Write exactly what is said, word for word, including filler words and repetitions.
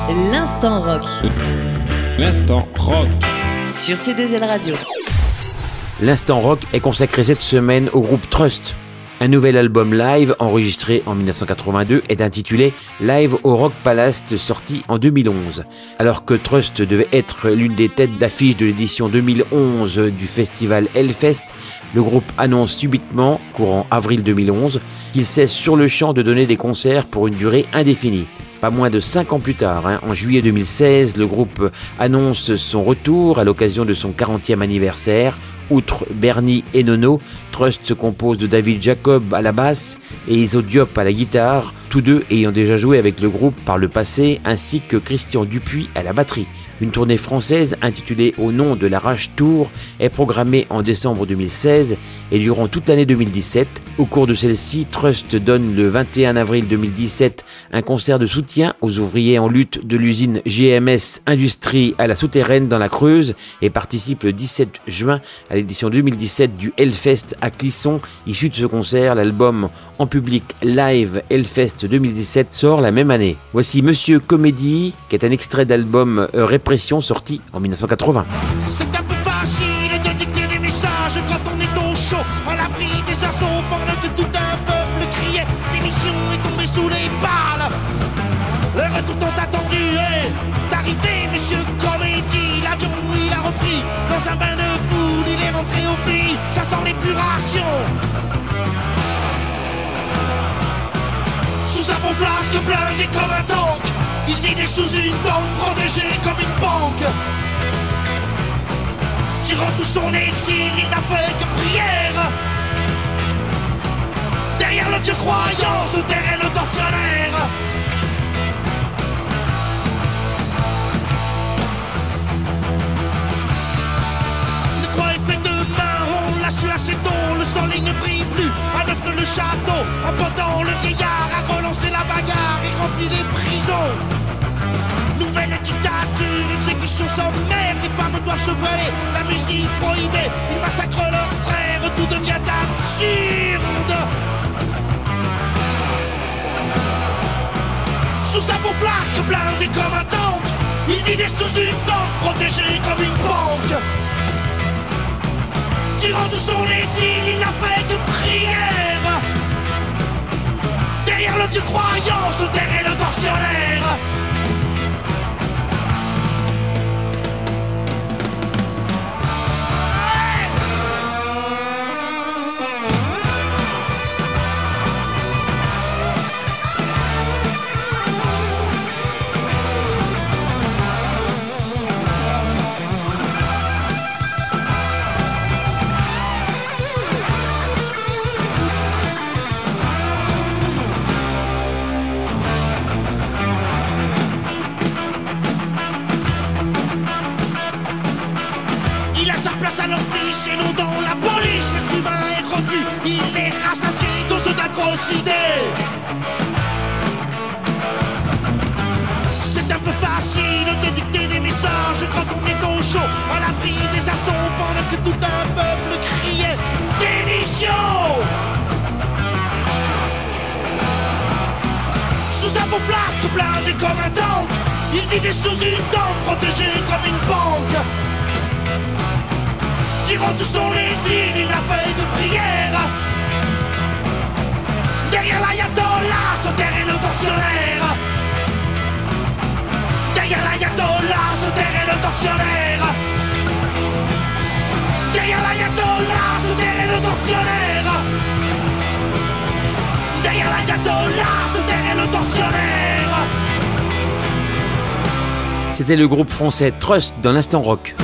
L'instant rock. L'instant rock. Sur C deux L Radio. L'instant rock est consacré cette semaine au groupe Trust. Un nouvel album live enregistré en dix-neuf cent quatre-vingt-deux est intitulé Live au Rock Palace, sorti en deux mille onze. Alors que Trust devait être l'une des têtes d'affiche de l'édition deux mille onze du festival Hellfest, le groupe annonce subitement, courant avril deux mille onze, qu'il cesse sur le champ de donner des concerts pour une durée indéfinie. Pas moins de cinq ans plus tard, hein, en juillet deux mille seize, le groupe annonce son retour à l'occasion de son quarantième anniversaire. Outre Bernie et Nono, Trust se compose de David Jacob à la basse et Iso Diop à la guitare, tous deux ayant déjà joué avec le groupe par le passé, ainsi que Christian Dupuis à la batterie. Une tournée française intitulée au nom de la Rage Tour est programmée en décembre deux mille seize et durant toute l'année deux mille dix-sept. Au cours de celle-ci, Trust donne le vingt et un avril deux mille dix-sept un concert de soutien aux ouvriers en lutte de l'usine G M S Industrie à la Souterraine dans la Creuse et participe le dix-sept juin à l'édition deux mille dix-sept du Hellfest à Clisson. Issu de ce concert, l'album en public Live Hellfest deux mille dix-sept sort la même année. Voici Monsieur Comédie, qui est un extrait d'album euh, Répression sorti en dix-neuf cent quatre-vingts. C'est un peu facile de dicter des messages quand on est au chaud, à l'abri des assauts, pendant que tout un peuple criait. L'émission est tombée sous les balles. Le retour tant attendu est d'arriver, Monsieur Comédie. L'avion, il a repris dans un bain de foule. Il est rentré au pays, ça sent l'épuration. Sous un bon flasque blindé comme un tank, il vivait sous une banque protégée comme une banque. Durant tout son exil, il n'a fait que prière. Derrière le vieux croyant se terrait le tortionnaire. De quoi est fait demain, on l'a su assez tôt. Le soleil ne brille plus à neuf le château. En potant le vieillard a relancé la bagarre et rempli les prisons. Nouvelle dictature, exécution sommaire. Les femmes doivent se voiler, la musique prohibée. Ils massacrent leurs frères, tout devient absurde. Sous un beau flasque blindé comme un tank, il vivait sous une tente protégée comme une banque. Durant tout son exil, il n'a fait que prière. Derrière le vieux croyant se terrait le tortionnaire. À l'hospice et non dans la police. L'être humain est revenu, il est rassasié dose d'atrocités. C'est un peu facile de dicter des messages quand on est au chaud, à l'abri des assauts, pendant que tout un peuple criait démission. Sous un beau flasque blindé comme un tank, il vivait sous une dent protégée comme une banque. Durant tout son exil, il n'a fait que prière. Derrière l'ayatollah se terrait le tortionnaire. Derrière l'ayatollah se terrait le tortionnaire. Derrière l'ayatollah se terrait le tortionnaire. Derrière l'ayatollah se terrait le tortionnaire. C'était le groupe français Trust dans l'Instant Rock.